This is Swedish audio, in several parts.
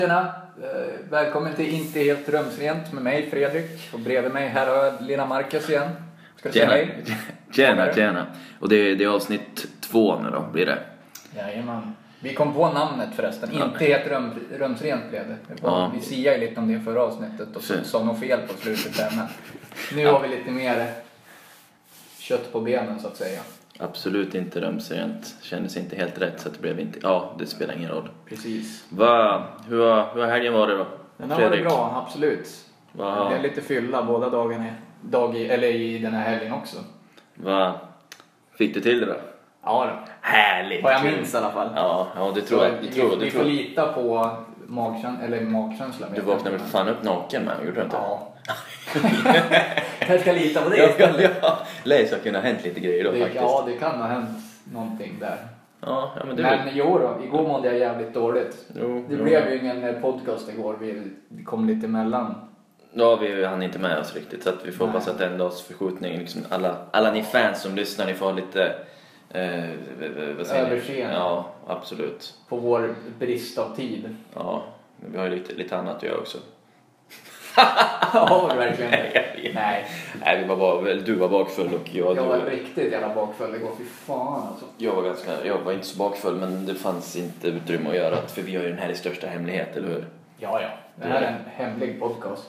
Tjena, välkommen till Inte helt rumsrent med mig Fredrik. Och bredvid mig här har jag Lena Marcus igen. Ska du säga hej? Tjena. Och det är avsnitt 2 nu då, blir det? Jajamän. Vi kom på namnet förresten. Ja. Inte helt rumsrent blev det. Ja. Vi siade lite om det förra avsnittet och sa nog fel på slutet där. Men nu har vi lite mer kött på benen så att säga. Absolut inte rumsrent. Kändes inte helt rätt så att det blev inte... Ja, det spelar ingen roll. Precis. Hur har helgen varit då? Den har varit bra, absolut. Det är lite fylla båda dagarna i den här helgen också. Vad fick du till det då? Ja då. Härligt. Vad jag minns i alla fall. Ja, det tror jag. Vi får lita på magkänslan. Du vaknade väl fan upp naken med, gjorde du inte? Ja. Jag ska lita på det. Ja. Läs har kunnat ha hänt lite grejer då faktiskt. Ja, det kan ha hänt någonting där. Ja, men det men igår mådde jag jävligt dåligt. Det blev ju ingen podcast igår. Vi kom lite emellan. Ja, vi hann inte med oss riktigt. Så att vi får hoppas att en dags förskjutning liksom alla ni fans som lyssnar, ni får ha lite överseende. Ja, absolut. På vår brist av tid. Ja, men vi har ju lite annat att göra också. Ja, verkligen. Nej, du var bakfull och jag var riktigt jävla bakfull igår, fy fan alltså. Jag var inte så bakfull, men det fanns inte utrymme att göra, för vi har ju den här i största hemlighet, eller hur? Ja, det här är en hemlig podcast.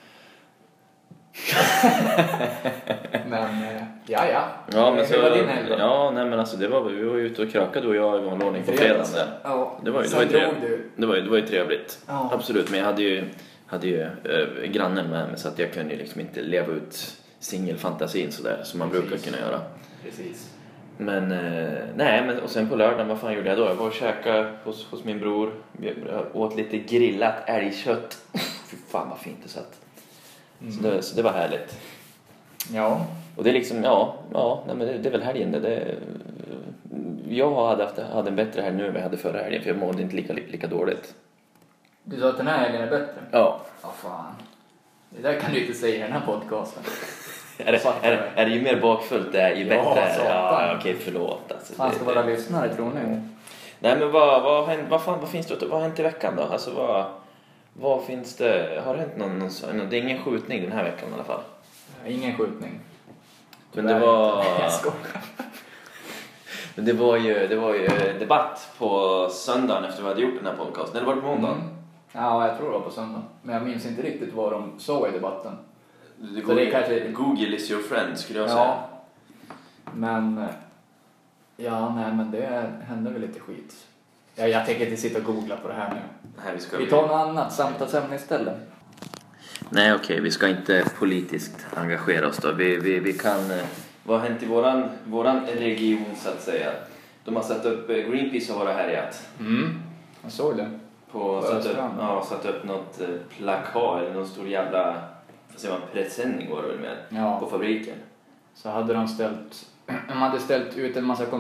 Men ja men så, hur var din helg då? Ja, nej men alltså vi var ju ute och krökade och jag var ordning på fredagen där. Ja, det var ju trevligt. Ja. Absolut, men jag hade ju grannen med mig, så att jag kunde ju liksom inte leva ut singelfantasin sådär som man brukar kunna göra. Precis. Men och sen på lördagen, vad fan gjorde jag då? Jag var och käkade hos min bror. Jag åt lite grillat älgkött. Fy fan vad fint det satt. Så det var härligt. Ja. Och det är liksom, men det är väl helgen. Jag hade en bättre helg nu än vad jag hade förra helgen, för jag mådde inte lika dåligt. Du sa att den här helgen är bättre? Ja. Ja, fan. Det där kan du inte säga i den här podcasten. Är det ju mer bakfullt det är ju bättre? Ja, okej, förlåt. Alltså, fan ska vara lyssnare, tror ni? Nej, men vad finns det? Vad har hänt i veckan då? Alltså vad finns det? Har det hänt någon? Det är ingen skjutning den här veckan i alla fall. Ingen skjutning. Men det var... Men det var ju debatt på söndagen efter vi hade gjort den här podcasten. Eller var det på måndagen? Ja, jag tror det var på söndag. Men jag minns inte riktigt vad de sa i debatten. Google is your friend, skulle jag säga. Men... men det hände väl lite skit. Jag tänker inte sitta och googla på det här nu. Nej, vi tar något annat samtalsämne istället. Nej, okej, vi ska inte politiskt engagera oss då. Vi kan... Vad har hänt i våran region så att säga? De har satt upp... Greenpeace har varit härjat. Jag såg det. Satt upp något plakat eller någon stor jävla... presenning var det väl med på fabriken. Så hade de hade ställt ut en massa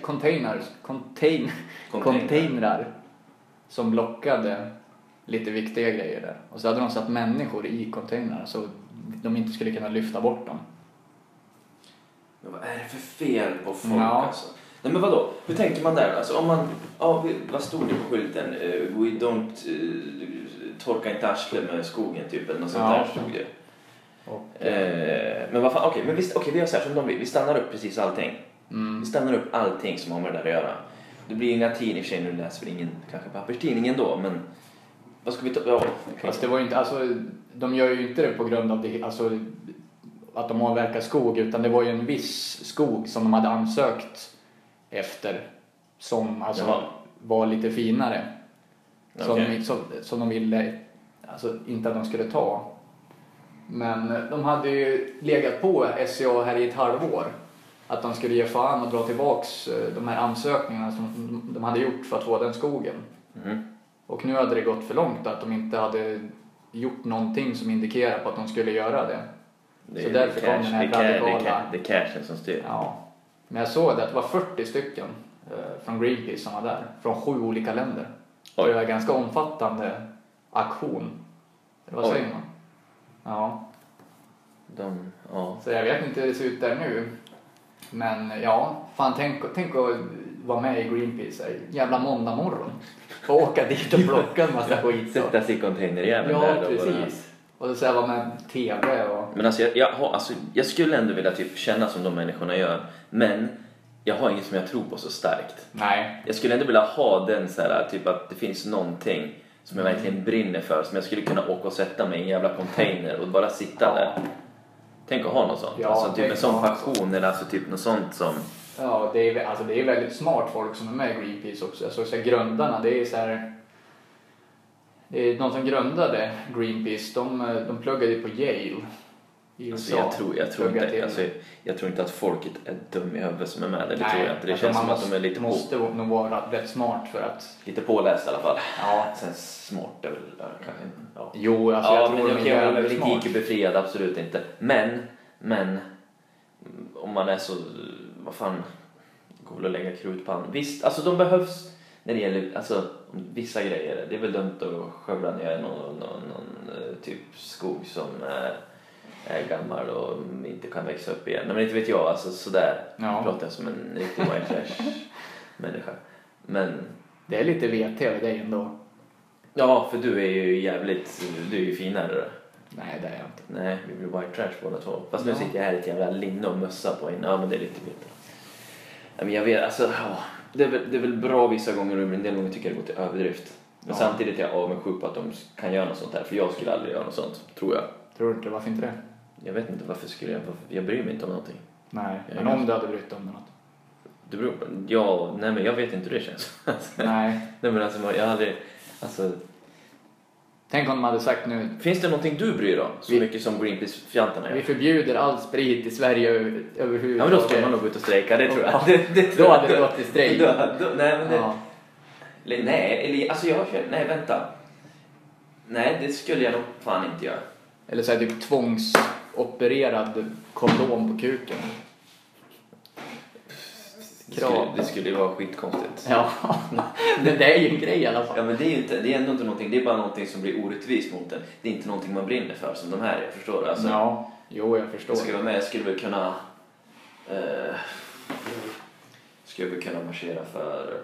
containrar som blockade lite viktiga grejer där. Och så hade de satt människor i containrarna så de inte skulle kunna lyfta bort dem. Men vad är det för fel på folk alltså? Nej, men vadå? Hur tänker man där? Alltså om man... vad stod det på skylten? We don't... torka inte arslet med skogen typ eller något sånt där stod det. Men vad fan, men vi gör så här som de vill. Vi stannar upp precis allting. Vi stannar upp allting som har med det där att göra. Det blir inga tidningar, för sig nu läser vi ingen kanske papperstidningen då, men vad ska vi ta? Fast det var ju inte, alltså de gör ju inte det på grund av det, alltså att de avverkar skog, utan det var ju en viss skog som de hade ansökt efter som alltså var lite finare. Som de ville alltså inte att de skulle ta. Men de hade ju legat på SCA här i ett halvår att de skulle ge fan och dra tillbaks de här ansökningarna som de hade gjort för att få den skogen. Och nu hade det gått för långt att de inte hade gjort någonting som indikerar på att de skulle göra det. Så därför kom den här radikala... Det är cashen som styr. Ja. Men jag såg att det var 40 stycken från Greenpeace som var där. Från 7 olika länder. Det var en ganska omfattande aktion. Vad säger man? Ja. Så jag vet inte hur det ser ut där nu. Men fan tänk att vara med i Greenpeace en jävla måndag morgon. Och åka dit och plocka en massa skit. Sätta sig i containerjäveln ja, där. Ja, precis. Och så vara med TV och... Men alltså, jag skulle ändå vilja typ känna som de människorna gör. Men jag har inget som jag tror på så starkt. Nej. Jag skulle ändå vilja ha den så här, typ att det finns någonting som jag verkligen brinner för. Som jag skulle kunna åka och sätta mig i en jävla container och bara sitta där. Tänk att ha något sånt. Ja, alltså typ en sån passion eller alltså typ något sånt som... Ja, det är väldigt smart folk som är med i Greenpeace också. Alltså så grundarna, det är så här... Det är de som grundade Greenpeace, de pluggade på Yale i USA. Alltså jag tror inte att folket är dum i huvudet som är med. Det tror jag inte. Det känns som att de är lite måste nog vara rätt smart för att... Lite påläst i alla fall. Ja. Sen smart är väl kanske inte. Ja. Jo, alltså jag tror men de är väldigt smart. Politik är befriad, absolut inte. Men om man är så... Vad fan... Går väl att lägga krut på han. Visst, alltså de behövs när det gäller alltså, vissa grejer. Det är väl dumt att skövla ner någon typ skog som är gammal och inte kan växa upp igen. Men inte vet jag, alltså sådär. Ja. Pratar jag som en riktig white trash människa. Men... Det är lite VT över dig ändå. Ja, för du är ju finare då. Nej, det är jag inte. Nej, vi blir white trash båda två. Fast nu sitter jag här i ett jävla linne och mössa på en. Ja, men det är lite bättre. Men jag vet, alltså, det är väl bra vissa gånger och en del gånger tycker jag det går till överdrift. Men samtidigt är jag avundsjuk på att de kan göra något sånt här. För jag skulle aldrig göra något sånt, tror jag. Tror du inte? Varför inte det? Jag vet inte, jag bryr mig inte om någonting. Nej, men om du hade brytt om något. Det beror på, ja, nej men jag vet inte hur det känns. Nej. Nej men alltså, jag hade, alltså... Tänk om de hade sagt nu... Finns det någonting du bryr dig om? Så mycket som Greenpeace-fjantarna gör? Vi förbjuder all sprit i Sverige överhuvudtaget. Ja men då ska man nog gå ut och strejka, det tror jag. Då hade det gått i strejk. Nej men det... Ja. Nej vänta. Nej, det skulle jag nog fan inte göra. Eller så här typ tvångsopererad kondom på kuken. Det skulle ju vara skitkonstigt. Ja, men det är ju en grej i alla fall. Ja, men det är ändå inte någonting, det är bara någonting som blir orättvist mot en. Det är inte någonting man brinner för som de här, jag förstår det. Alltså, ja, jo jag förstår. Jag skulle väl kunna marschera för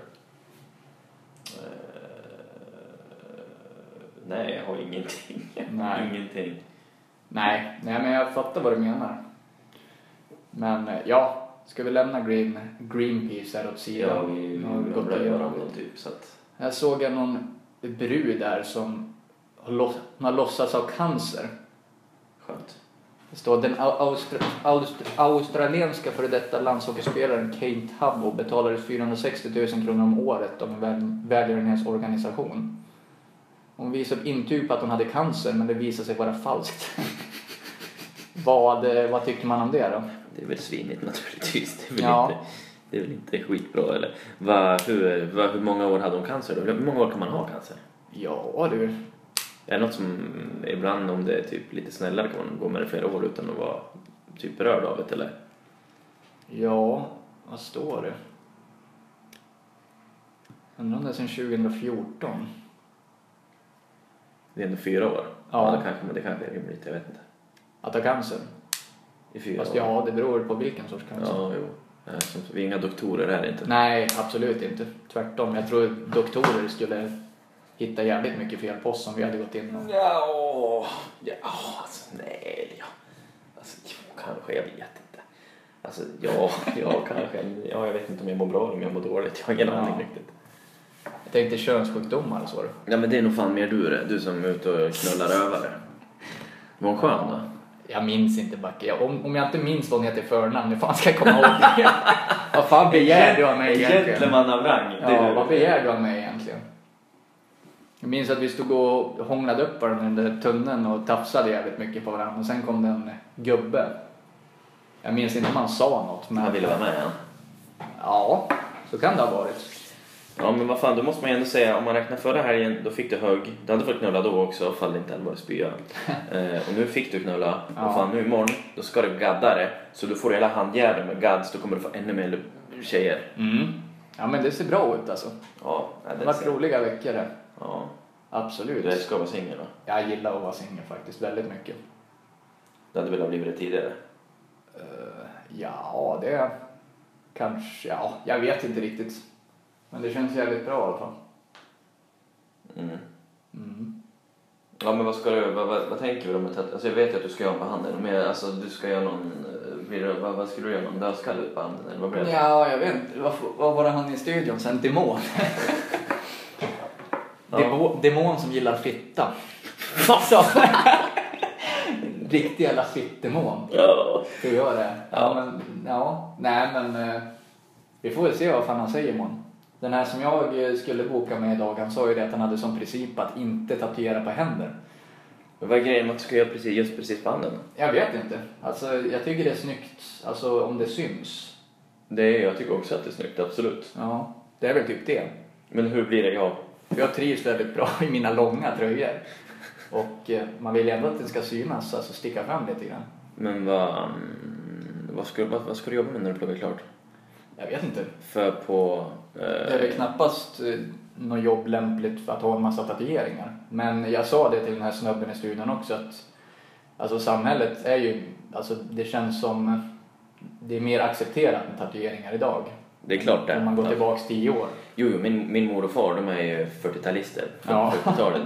nej, jag har ingenting. Nej. Ingenting. Nej, men jag fattar vad du menar. Men ja, ska vi lämna Greenpeace här åt sidan? Ja, vi gått att göra något typ så att... Jag såg någon brud där som har låtsats av cancer. Skönt. Det står den australienska före detta landshockeyspelaren Kate Habbo betalades 460 000 kronor om året av en välgörenhetsorganisation. Hon visade intyg på att hon hade cancer, men det visade sig vara falskt. Vad tycker man om det då? Det är väl svinigt naturligtvis. Det är väl inte skitbra eller? Hur många år hade hon cancer då? Hur många år kan man ha cancer? Ja du. Är det något som ibland om det är typ lite snällare kan man gå med det flera år utan att vara typ berörd av det eller? Ja, vad står det? Undrar om det är sedan 2014. Det är ändå 4 år. Ja. Det kanske är rimligt, jag vet inte. Att ha cancer? I 4 Fast år. Ja, det beror på vilken sorts cancer. Ja, jo. Vi är inga doktorer här inte. Nej, absolut inte. Tvärtom. Jag tror doktorer skulle hitta jävligt mycket fel på oss om vi hade gått in och... Kanske, jag vet inte. Alltså, kanske. Ja, jag vet inte om jag mår bra eller om jag mår dåligt. Jag har ingen aning riktigt. Jag tänkte könssjukdomar och så. Ja, men det är nog fan mer du som är ute och knullar rövare. Var hon skön då? Jag minns inte Backe. Om jag inte minns vad hon heter i förnamn, hur fan ska jag komma ihåg det? Vad fan begär du av mig egentligen? Gentleman av rang. Ja, vad begär du av mig egentligen? Jag minns att vi stod och hånglade upp varandra under tunneln och tafsade jävligt mycket på varandra. Och sen kom det en gubbe. Jag minns inte om han sa något. Men... Han ville vara med, ja. Ja, så kan det ha varit. Ja, men vad fan, då måste man ju ändå säga, om man räknar förra helgen, då fick du hög. Du hade fått knulla då också, fall inte allvarligt spya. Och nu fick du knulla. Ja. Och fan, nu imorgon, då ska du gadda det. Så du får hela handjärden med gads, då kommer du få ännu mer tjejer. Mm. Ja, men det ser bra ut alltså. Ja, det har varit roliga veckor det. Ja. Absolut. Du ska vara singel då? Jag gillar att vara singel faktiskt, väldigt mycket. Du hade velat blivit det tidigare? Ja, det kanske, ja, jag vet inte riktigt. Men det känns jävligt bra i alla fall. Ja, men vad tänker du om det? Alltså jag vet ju att du ska göra på handen. Men alltså du ska göra någon... Vad skulle du göra? Någon dödskalle på handen? Eller vad blir det? Ja, jag vet inte. Vad var det han i studion sen? Demon. Demon som gillar fitta. Alltså. Riktig jävla fittdemon. Ja. Hur gör det? Men vi får väl se vad fan han säger imorgon. Den här som jag skulle boka med idag, han sa ju det att han hade som princip att inte tatuera på händer. Men vad är grejen med att du ska göra precis på handen? Jag vet inte. Alltså jag tycker det är snyggt. Alltså om det syns. Jag tycker också att det är snyggt, absolut. Ja, det är väl typ det. Men hur blir det Jag trivs väldigt bra i mina långa tröjor. Och man vill ändå att det ska synas, alltså sticka fram lite grann. Men vad ska du jobba med när du pluggar klart? Jag vet inte. För på... Det är väl knappast något jobb lämpligt för att ha en massa tatueringar. Men jag sa det till den här snubben i studion också att alltså samhället är ju, alltså det känns som det är mer accepterat med tatueringar idag. Det är klart det. Om man går tillbaks 10 år. Jo, min mor och far, de är ju 40-talister från 40-talet.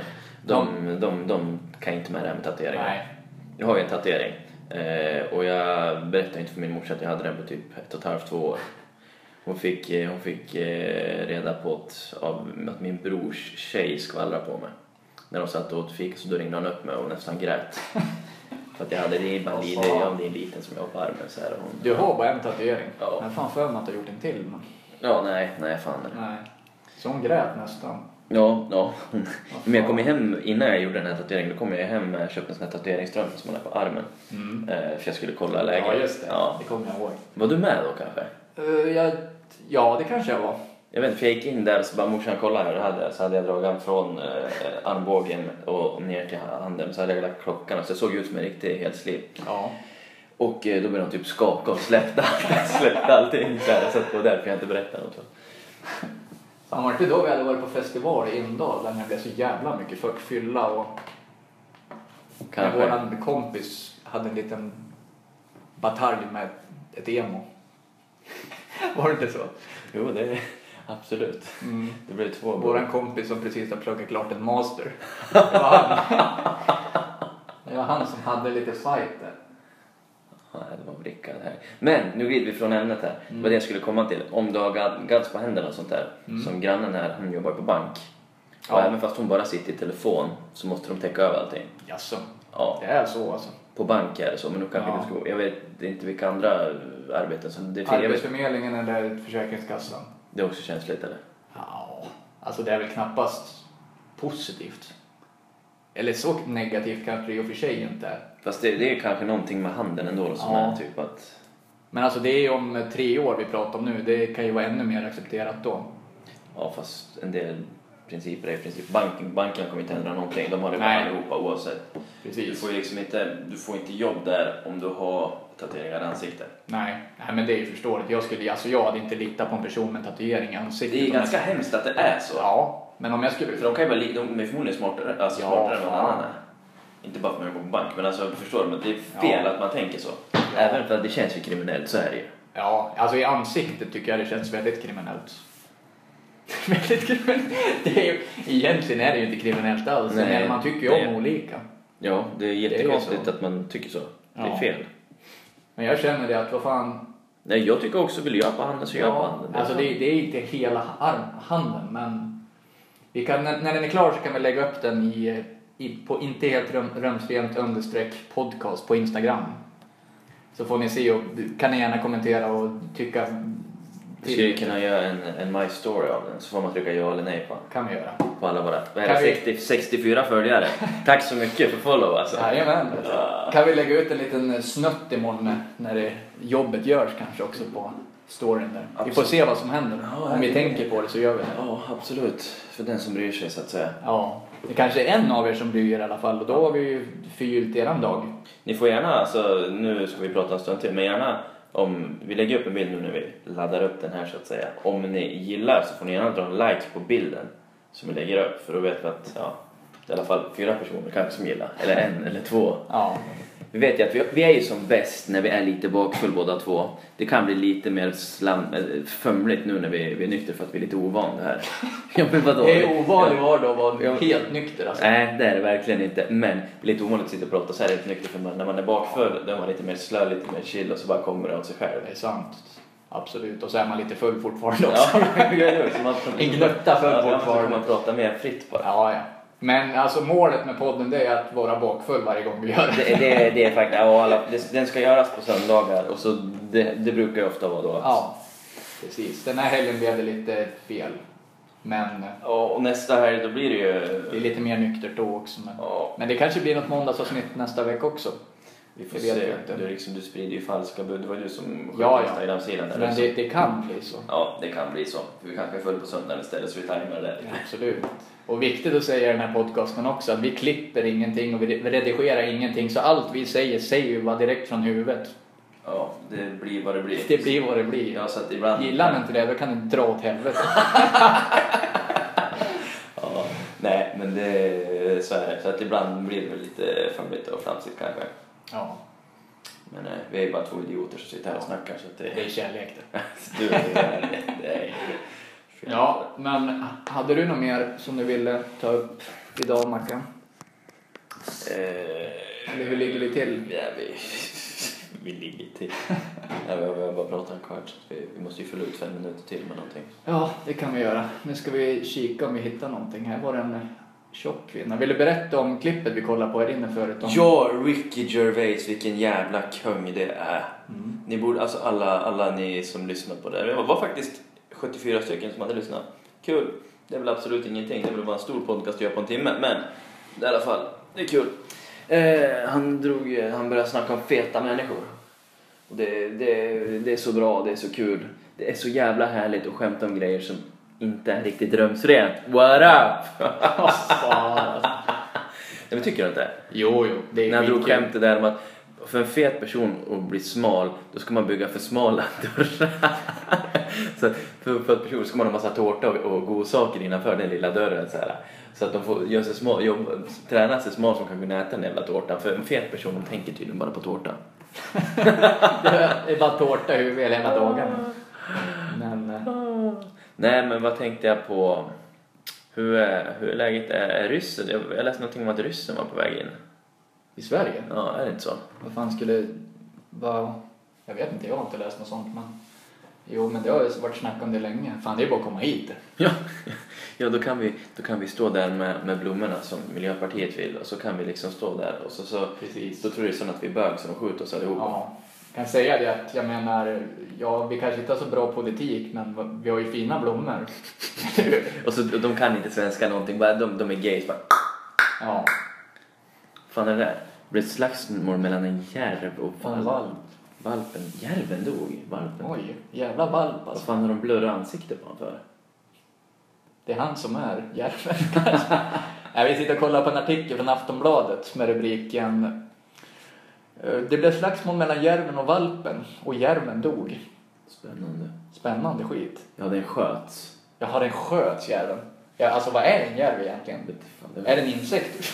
De kan inte med det här med tatueringar. Nej. Jag har ju en tatuering. Och jag berättade inte för min morsa att jag hade den på typ 1,5-2 år. Hon fick reda på att min brors tjej skvallrade på mig. När de satt och åt fika så då ringde han upp mig och nästan grät. För att jag hade det en liten som jag har på armen. Så här, du har bara en tatuering. Ja. Men fan för mig att du har gjort en till. Men... Ja, nej fan. Nej. Så hon grät nästan. Ja. Men jag kom hem innan jag gjorde den här tatueringen. Då kom jag hem och köpte en sån här tatueringsström som man har på armen. För jag skulle kolla läget. Ja, just det. Ja. Det kommer jag ihåg. Var du med då kanske? Ja, det kanske jag var. Jag vet inte, för jag gick in där så bara morsan kolla här. Så hade jag dragit från armbågen och ner till handen. Så hade jag lagt klockan och så såg ut som en riktig helsliv. Ja. Och då började de typ skaka och släppte allting. Så jag satt på där för jag inte berättade något. Han var inte då vi hade varit på festival i Indal där det blev så jävla mycket folk fylla och våran kompis hade en liten batalj med ett emo. Var det inte så? Jo, det är absolut. Det blev 2. Våran kompis som precis har pluggat klart en master. Det var han som hade lite fight där. Nej, det var Rickard här. Men nu glider vi från ämnet här. Vad det jag skulle komma till. Om du har gads på händerna och sånt där. Som grannen här, hon jobbar på bank. Och även fast hon bara sitter i telefon så måste de täcka över allting. Jaså, ja. Det är så alltså. På bank är det så, men nu kanske du ska... Jag vet inte vilka andra arbeten som... Arbetsförmedlingen eller Försäkringskassan. Det är också känsligt, eller? Ja, alltså det är väl knappast positivt. Eller så negativt kanske det i och för sig inte är. Fast det är kanske någonting med handen ändå som är typ att... Men alltså det är ju om 3 år vi pratar om nu. Det kan ju vara ännu mer accepterat då. Ja, fast en del principer är i princip... Bankerna kommer inte ändra någonting. De har det bara allihopa oavsett. Precis. Du får ju liksom inte jobb där om du har tatueringar i ansiktet. Nej, men det är ju förståeligt. Jag hade inte litat på en person med tatuering i ansiktet. Det är ganska hemskt att det är så. Ja, men om jag skulle... För de kan ju vara de är förmodligen smartare än någon annan är. Inte bara för att man går på bank, men alltså förstår du, men det är fel att man tänker så. Ja. Även för att det känns ju kriminellt, så är det ju. Ja, alltså i ansiktet tycker jag det känns väldigt kriminellt. Väldigt kriminellt. Egentligen är det ju inte kriminellt alls. Men man tycker ju om olika. Ja, det är jättekonstigt att man tycker så. Det är fel. Men jag känner det att vad fan... Nej, jag tycker också vill jag på handen så gör jag på handen. Alltså det är inte hela handen, men vi kan, när den är klar så kan vi lägga upp den på inte helt rumsrent _podcast på Instagram. Så får ni se och kan ni gärna kommentera och tycka. Vi skulle kunna göra en My Story av den, så får man trycka ja eller nej på. Kan vi göra. På alla våra 64 följare. Tack så mycket för follow alltså. Jajamän. Kan vi lägga ut en liten snutt imorgon när jobbet görs kanske också på storyn där. Absolut. Vi får se vad som händer. Ja, om vi tänker på det så gör vi det. Ja, absolut. För den som bryr sig så att säga. Ja, det kanske är en av er som bryr er i alla fall. Och då har vi ju förgyllt eran dag. Ni får gärna, alltså nu ska vi prata en stund till. Men gärna, om vi lägger upp en bild nu när vi laddar upp den här så att säga. Om ni gillar så får ni gärna dra en like på bilden som vi lägger upp. För då vet vi att i alla fall 4 personer kanske som gillar. Eller 1 eller 2. Ja. Vi vet ju att vi är ju som bäst när vi är lite bakfull båda två. Det kan bli lite mer fumligt nu när vi är nykter för att vi är lite ovana här. Ja, men vadå? Det är ovanligt vardag att vara helt nykter alltså. Nej, det är det verkligen inte. Men det är lite ovanligt att sitta och prata så här helt nykter. För när man är bakfull då är man lite mer slö, lite mer chill och så bara kommer det av sig själv. Det är sant. Absolut. Och så är man lite full fortfarande också. Ja, en gnutta full fortfarande. fortfarande. Man pratar mer fritt bara. Ja. Men alltså målet med podden det är att vara bakfull varje gång vi gör det. Det är faktiskt, den ska göras på söndagar och så det brukar ju ofta vara då. Ja, precis. Den här helgen blev det lite fel. Men och nästa helg då blir det ju... Det är lite mer nyktert då också. Men det kanske blir något måndagsavsnitt nästa vecka också. Vi får se. Du sprider ju falska bud. Det var du som ja. Instagram-sidan. Men det kan bli så. Ja, det kan bli så. Vi kanske är full på söndagen istället så vi tajmar det. Absolut. Och viktigt att säga i den här podcasten också att vi klipper ingenting och vi redigerar ingenting. Så allt vi säger ju bara direkt från huvudet. Ja, det blir vad det blir. Det blir vad det blir. Ja, så att ibland... Gillar man inte det, då kan det dra åt helvete. Ja, nej, men det så är det. Så att ibland blir det väl lite famligt och framsikt kanske. Ja. Men vi är ju bara 2 idioter som sitter här och snackar. Så att det är kärlek det. det är ja, men hade du något mer som du ville ta upp idag, Mackan? Eller hur ligger vi till? Ja, vi ligger till. Ja, vi har bara pratat en kvart. Vi måste ju fylla ut 5 minuter till med någonting. Ja, det kan vi göra. Nu ska vi kika om vi hittar någonting. Här var det en tjock kvinna. Vill du berätta om klippet vi kollade på här inne förut? Ja, Ricky Gervais, vilken jävla kung det är. Ni borde, alltså alla ni som lyssnar på det. Det var faktiskt 74 stycken som hade lyssnat. Kul. Det är väl absolut ingenting. Det är väl bara en stor podcast att göra på en timme. Men i alla fall, det är kul. Han började snacka om feta människor. Och det är så bra, det är så kul. Det är så jävla härligt att skämta om grejer som inte är riktigt drömsrent. What up? Men tycker du inte? Jo. Det är när han drog skämtet där om att för en fet person att bli smal, då ska man bygga för smala dörrar. Så för en person ska man ha massa tårta och godsaker innanför den lilla dörren så här. Så att de får göra sig små, träna sig smal som kan kunna äta den jävla tårtan. För en fet person, de tänker tydligen bara på tårta. Det är bara tårta hela dagen. Nej, men vad tänkte jag på? Hur läget är ryssen? Jag läste någonting om att ryssen var på väg in. I Sverige? Ja, är det inte så? Vad fan skulle... Jag vet inte, jag har inte läst något sånt, men... Jo, men det har ju varit snack om det länge. Fan, det är bara att komma hit. Ja, då kan vi stå där med blommorna som Miljöpartiet vill. Och så kan vi liksom stå där. Och så precis. Då tror det är så att vi bög så de skjuter oss allihopa. Ja, jag kan säga det att jag menar... Ja, vi kanske inte har så bra politik, men vi har ju fina blommor. Och så de kan inte svenska någonting. Bara, de är gays bara... Ja. Fan är det där? Det blev ett slagsmål mellan en järv och valp. Valpen. Järven dog. Valpen. Oj, jävla valp alltså. Vad fan har de blurrat ansikte på honom för? Det är han som är järven. Vi sitter och kollar på en artikel från Aftonbladet med rubriken det blev slagsmål mellan järven och valpen och järven dog. Spännande skit. Ja, den sköts. Jag har en sköts järven. Ja, alltså vad är en järv egentligen? Är det en insekt?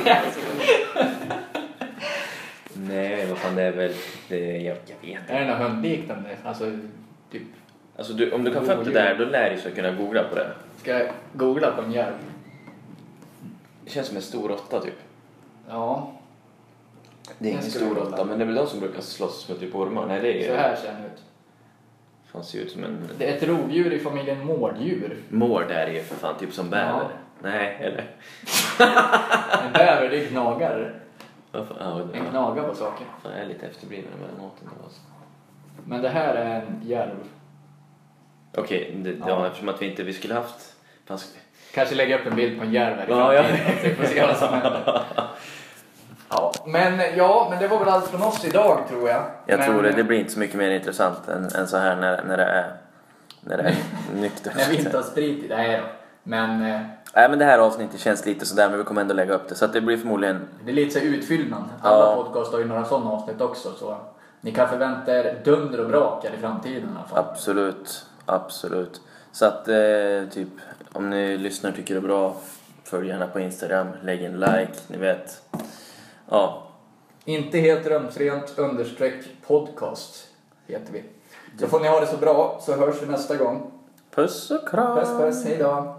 Nej, vad fan det är väl jag vet inte. Är det något hundliknande? Alltså typ. Alltså om du kan få upp det där, då lär du sig kunna googla på det. Ska jag googla på en järv? Det känns som en stor råtta typ. Ja. Det är ingen stor råtta, men det är väl de som brukar slåss med typ ormar. Nej, det är så här ser den ut. Fan, ser ut som en... Det är ett rovdjur i familjen mårddjur. Mård är ju för fan typ som bäver. Ja. Nej, eller? En bäver, det är knagare. En knagar på saker. Fan, jag är lite efterbliven med maten. Men det här är en järv. Okej, ja, eftersom att vi skulle haft... Kanske lägga upp en bild på en järv här i framtiden. Får se vad som händer. Men det var väl allt från oss idag, tror jag. Jag tror det blir inte så mycket mer intressant än så här när det är nyktert. När vi inte har sprit i det här. Nej, men det här avsnittet känns lite sådär, men vi kommer ändå lägga upp det. Så att det blir förmodligen... Det är lite så utfyllnad. Alla podcast har ju några sådana avsnitt också. Så ni kan förvänta er dunder och brakar i framtiden i alla fall. Absolut. Så att typ, om ni lyssnar och tycker det är bra, Följ gärna på Instagram, lägg en like, ni vet. Ja. Inte helt rumsrent _podcast heter vi. Så får ni ha det så bra, så hörs vi nästa gång. Puss och kram. Puss, hej då.